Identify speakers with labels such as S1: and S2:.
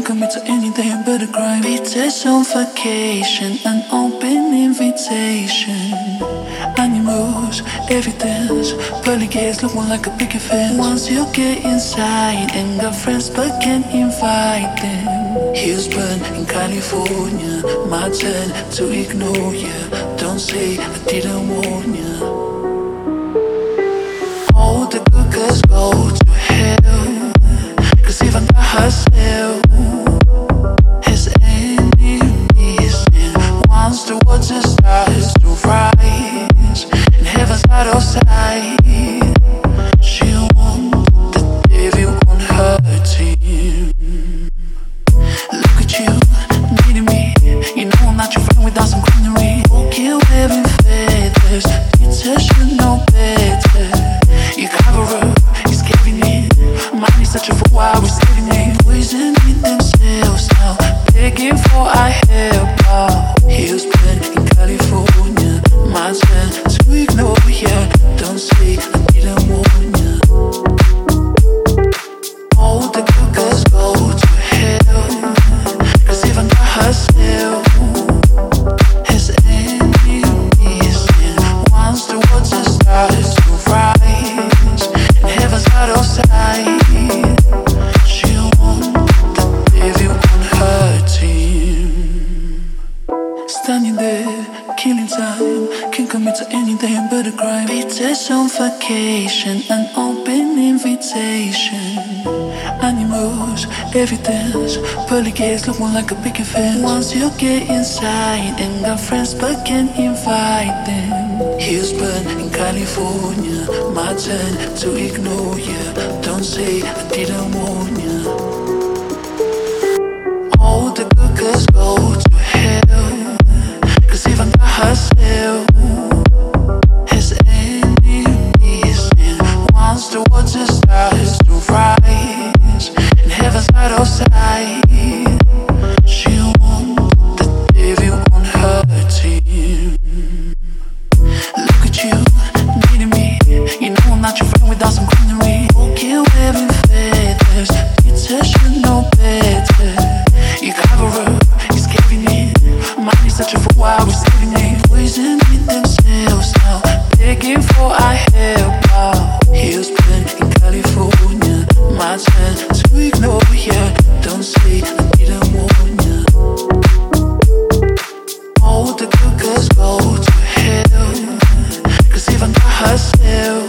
S1: commit to anything but a crime. Beaches on vacation, an open invitation. Animals, evidence, pearly gates look more like a picket fence. Once you get inside and got friends but can't invite them. Houston in California, my turn to ignore you. Don't say I didn't warn you. All the good girls go to hell, 'cause even God herself has enemies. And once the water starts to rise and heaven's out of sight, she wants the devil on her team. Look at you, needing me. You know I'm not your friend without some greenery. Walking wearing feathers, teachers should know better. You cover up, he's giving in. Money searching for why we're saving it. Poisoning themselves now, begging for our help. Houston in California, my turn to ignore ya. Don't say I didn't warn ya. All the good girls go to hell, 'cause even God herself has enemies. And once the water starts to rise and heaven's out of sight, she wants the devil on her team. Standing there, killing time, can't commit to anything but a crime. Beaches on vacation, an open invitation. Animals, evidence, pearly gates look more like a picket fence. Once you get inside and got friends but can't invite them. Houston in California, my turn to ignore you. Don't say I didn't warn you. All the good girls go to hell, 'cause even God herself has enemies. And once the water starts to rise and heaven's out of sight, she wants the devil on her team. Look at you, needing me. You know I'm not your friend without some greenery. Walking wearing feathers, teachers should know better. You cover up, he's giving in. Money searching for why we're saving it. Poisoning themselves now, begging for our help. Houston in California, my turn to ignore ya. Don't say I didn't warn ya. All the good girls go to hell, 'cause even God herself